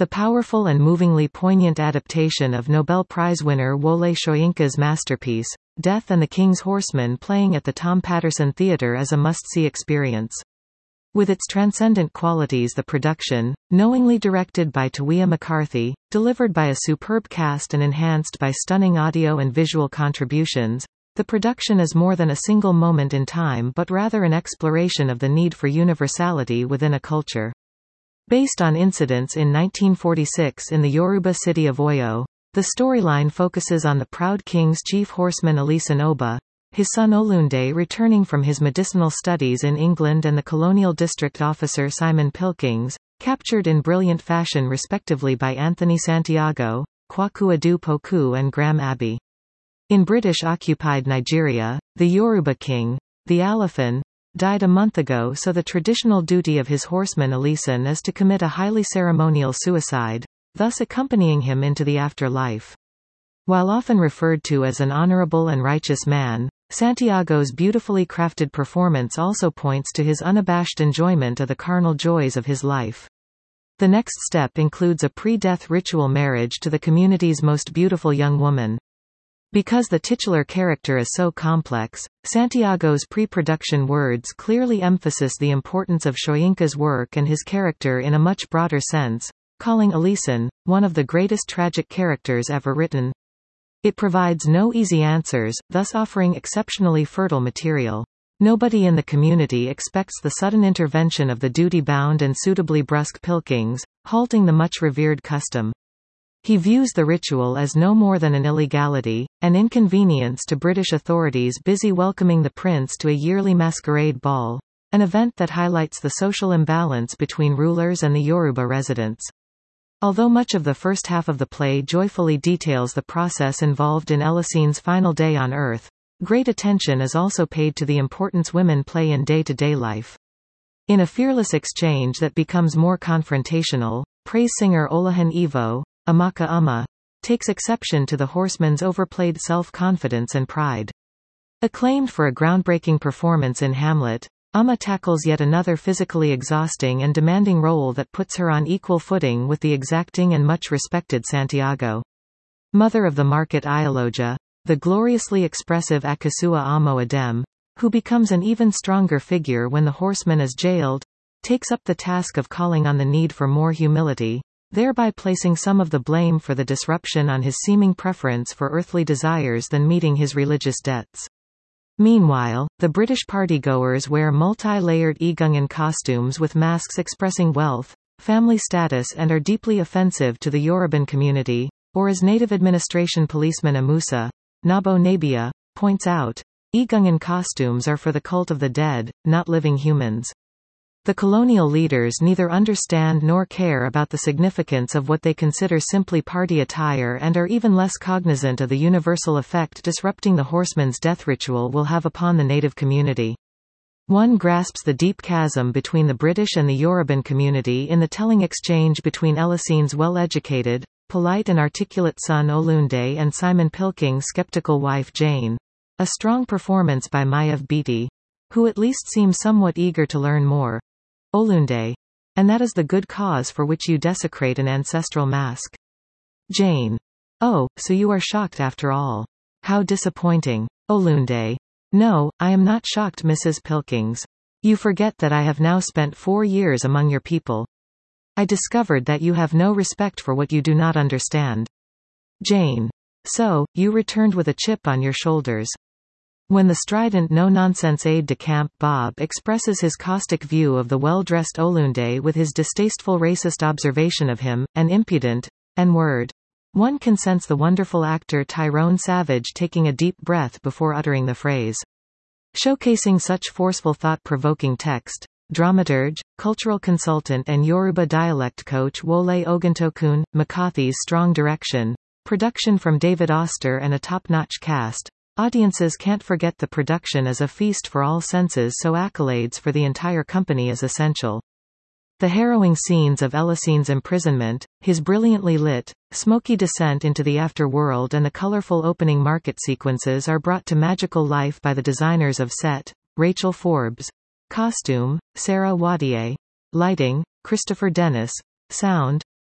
The powerful and movingly poignant adaptation of Nobel Prize winner Wole Soyinka's masterpiece, Death and the King's Horseman, playing at the Tom Patterson Theatre, is a must-see experience. With its transcendent qualities, the production, knowingly directed by Tawia McCarthy, delivered by a superb cast and enhanced by stunning audio and visual contributions, the production is more than a single moment in time but rather an exploration of the need for universality within a culture. Based on incidents in 1946 in the Yoruba city of Oyo, the storyline focuses on the proud king's chief horseman Alison Oba, his son Olunde returning from his medicinal studies in England, and the colonial district officer Simon Pilkings, captured in brilliant fashion respectively by Anthony Santiago, Kwaku Adu-Poku and Graham Abbey. In British-occupied Nigeria, the Yoruba king, the Alafin, died a month ago, so the traditional duty of his horseman Alison is to commit a highly ceremonial suicide, thus accompanying him into the afterlife. While often referred to as an honorable and righteous man, Santiago's beautifully crafted performance also points to his unabashed enjoyment of the carnal joys of his life. The next step includes a pre-death ritual marriage to the community's most beautiful young woman. Because the titular character is so complex, Santiago's pre-production words clearly emphasize the importance of Soyinka's work and his character in a much broader sense, calling Alison one of the greatest tragic characters ever written. It provides no easy answers, thus offering exceptionally fertile material. Nobody in the community expects the sudden intervention of the duty-bound and suitably brusque Pilkings, halting the much-revered custom. He views the ritual as no more than an illegality, an inconvenience to British authorities busy welcoming the prince to a yearly masquerade ball, an event that highlights the social imbalance between rulers and the Yoruba residents. Although much of the first half of the play joyfully details the process involved in Alison's final day on Earth, great attention is also paid to the importance women play in day-to-day life. In a fearless exchange that becomes more confrontational, praise singer Olahan Evo, Amaka Uma, takes exception to the horseman's overplayed self-confidence and pride. Acclaimed for a groundbreaking performance in Hamlet, Uma tackles yet another physically exhausting and demanding role that puts her on equal footing with the exacting and much respected Santiago. Mother of the market Ialoja, the gloriously expressive Akasua Amo Adem, who becomes an even stronger figure when the horseman is jailed, takes up the task of calling on the need for more humility, thereby placing some of the blame for the disruption on his seeming preference for earthly desires than meeting his religious debts. Meanwhile, the British partygoers wear multi-layered Igungan costumes with masks expressing wealth, family status, and are deeply offensive to the Yoruban community, or as native administration policeman Amusa, Nabo Nabia, points out, Igungan costumes are for the cult of the dead, not living humans. The colonial leaders neither understand nor care about the significance of what they consider simply party attire and are even less cognizant of the universal effect disrupting the horseman's death ritual will have upon the native community. One grasps the deep chasm between the British and the Yoruban community in the telling exchange between Alison's well-educated, polite and articulate son Olunde and Simon Pilking's skeptical wife Jane. A strong performance by Mayev Biti, who at least seems somewhat eager to learn more. Olunde. And that is the good cause for which you desecrate an ancestral mask. Jane. Oh, so you are shocked after all. How disappointing. Olunde. No, I am not shocked, Mrs. Pilkings. You forget that I have now spent 4 years among your people. I discovered that you have no respect for what you do not understand. Jane. So, you returned with a chip on your shoulders. When the strident no-nonsense aide-de-camp Bob expresses his caustic view of the well-dressed Olunde with his distasteful racist observation of him, an impudent N-word, one can sense the wonderful actor Tyrone Savage taking a deep breath before uttering the phrase. Showcasing such forceful thought-provoking text, dramaturge, cultural consultant and Yoruba dialect coach Wole Ogantokun, McCarthy's strong direction, production from David Auster and a top-notch cast. Audiences can't forget the production as a feast for all senses, so accolades for the entire company is essential. The harrowing scenes of Alison's imprisonment, his brilliantly lit, smoky descent into the afterworld and the colorful opening market sequences are brought to magical life by the designers of set, Rachel Forbes, costume, Sarah Wadier, lighting, Christopher Dennis, sound,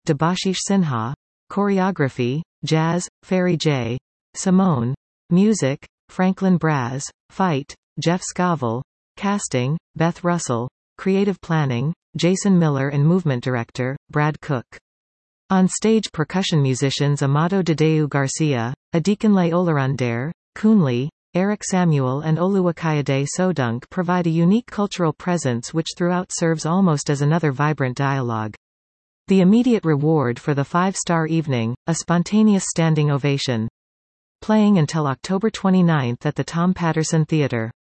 Debashish Sinha. Choreography, Jazz, Ferry J. Simone. Music, Franklin Braz. Fight, Jeff Scoville. Casting, Beth Russell. Creative planning, Jason Miller and movement director, Brad Cook. On stage percussion musicians Amado Dedeu Garcia, Adikanle Olarundare, Kunle, Eric Samuel and Oluwakayode Sodunk provide a unique cultural presence which throughout serves almost as another vibrant dialogue. The immediate reward for the 5-star evening, a spontaneous standing ovation. Playing until October 29 at the Tom Patterson Theatre.